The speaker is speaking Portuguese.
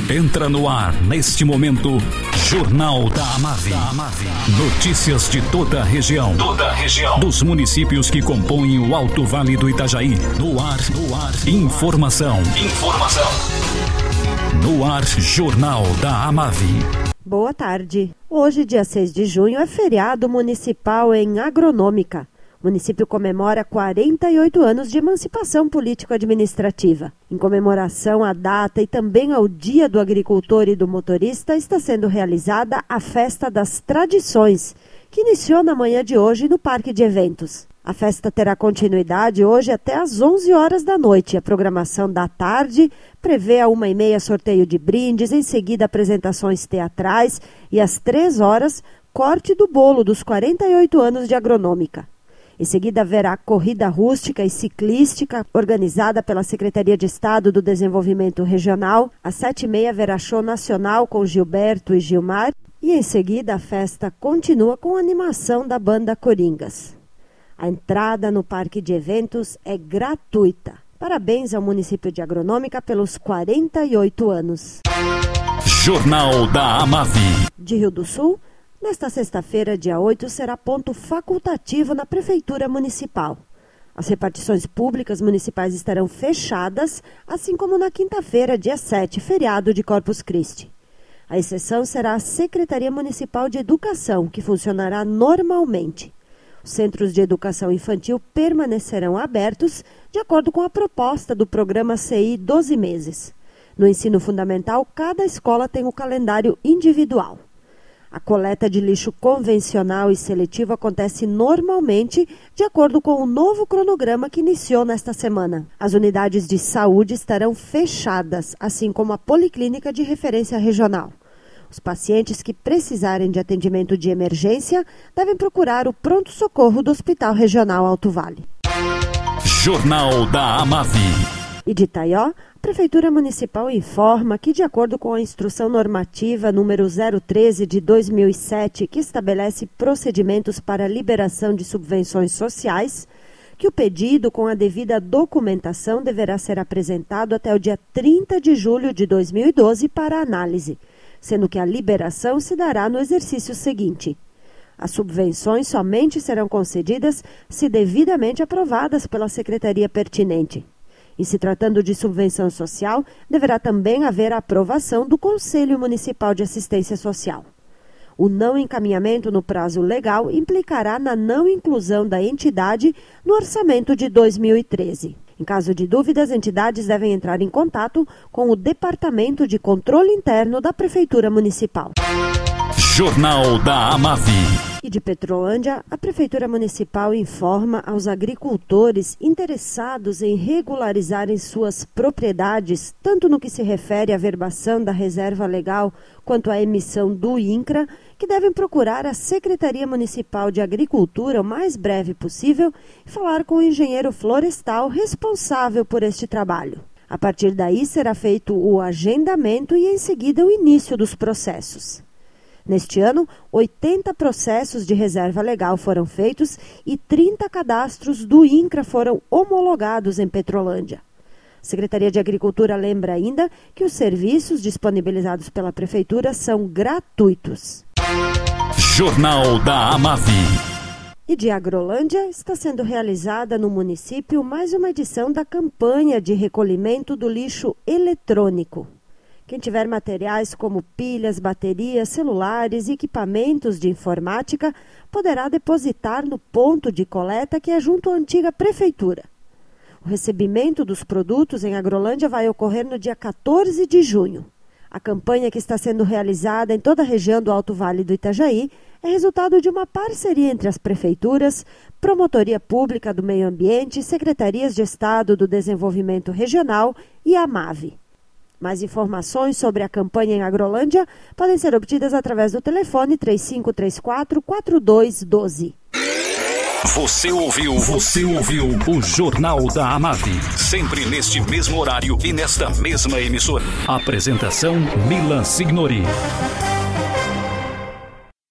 Entra no ar, neste momento, Jornal da Amave. Notícias de toda a região. Dos municípios que compõem o Alto Vale do Itajaí. No ar. Informação. No ar, Jornal da Amave. Boa tarde. Hoje, dia 6 de junho, é feriado municipal em Agronômica. O município comemora 48 anos de emancipação político-administrativa. Em comemoração à data e também ao Dia do Agricultor e do Motorista, está sendo realizada a Festa das Tradições, que iniciou na manhã de hoje no Parque de Eventos. A festa terá continuidade hoje até às 11 horas da noite. A programação da tarde prevê a 1h30 sorteio de brindes, em seguida apresentações teatrais e às 3 horas corte do bolo dos 48 anos de Agronômica. Em seguida haverá corrida rústica e ciclística organizada pela Secretaria de Estado do Desenvolvimento Regional. Às 7h30 haverá show nacional com Gilberto e Gilmar. E em seguida a festa continua com a animação da banda Coringas. A entrada no Parque de Eventos é gratuita. Parabéns ao município de Agronômica pelos 48 anos. Jornal da Amave. De Rio do Sul, nesta sexta-feira, dia 8, será ponto facultativo na Prefeitura Municipal. As repartições públicas municipais estarão fechadas, assim como na quinta-feira, dia 7, feriado de Corpus Christi. A exceção será a Secretaria Municipal de Educação, que funcionará normalmente. Os centros de educação infantil permanecerão abertos, de acordo com a proposta do programa CI 12 meses. No ensino fundamental, cada escola tem um calendário individual. A coleta de lixo convencional e seletivo acontece normalmente, de acordo com o novo cronograma que iniciou nesta semana. As unidades de saúde estarão fechadas, assim como a policlínica de referência regional. Os pacientes que precisarem de atendimento de emergência devem procurar o pronto-socorro do Hospital Regional Alto Vale. Jornal da Amave. E de Itaió, a Prefeitura Municipal informa que, de acordo com a Instrução Normativa número 013 de 2007, que estabelece procedimentos para liberação de subvenções sociais, que o pedido com a devida documentação deverá ser apresentado até o dia 30 de julho de 2012 para análise, sendo que a liberação se dará no exercício seguinte. As subvenções somente serão concedidas se devidamente aprovadas pela secretaria pertinente. E se tratando de subvenção social, deverá também haver a aprovação do Conselho Municipal de Assistência Social. O não encaminhamento no prazo legal implicará na não inclusão da entidade no orçamento de 2013. Em caso de dúvida, as entidades devem entrar em contato com o Departamento de Controle Interno da Prefeitura Municipal. Jornal da Amave. E de Petrolândia, a Prefeitura Municipal informa aos agricultores interessados em regularizarem suas propriedades, tanto no que se refere à verbação da reserva legal quanto à emissão do INCRA, que devem procurar a Secretaria Municipal de Agricultura o mais breve possível e falar com o engenheiro florestal responsável por este trabalho. A partir daí será feito o agendamento e em seguida o início dos processos. Neste ano, 80 processos de reserva legal foram feitos e 30 cadastros do INCRA foram homologados em Petrolândia. A Secretaria de Agricultura lembra ainda que os serviços disponibilizados pela Prefeitura são gratuitos. Jornal da Amave. E de Agrolândia, está sendo realizada no município mais uma edição da campanha de recolhimento do lixo eletrônico. Quem tiver materiais como pilhas, baterias, celulares e equipamentos de informática poderá depositar no ponto de coleta que é junto à antiga prefeitura. O recebimento dos produtos em Agrolândia vai ocorrer no dia 14 de junho. A campanha, que está sendo realizada em toda a região do Alto Vale do Itajaí, é resultado de uma parceria entre as prefeituras, Promotoria Pública do Meio Ambiente, Secretarias de Estado do Desenvolvimento Regional e a AMAVE. Mais informações sobre a campanha em Agrolândia podem ser obtidas através do telefone 3534-4212. Você ouviu o Jornal da Amave. Sempre neste mesmo horário e nesta mesma emissora. Apresentação Milan Signori.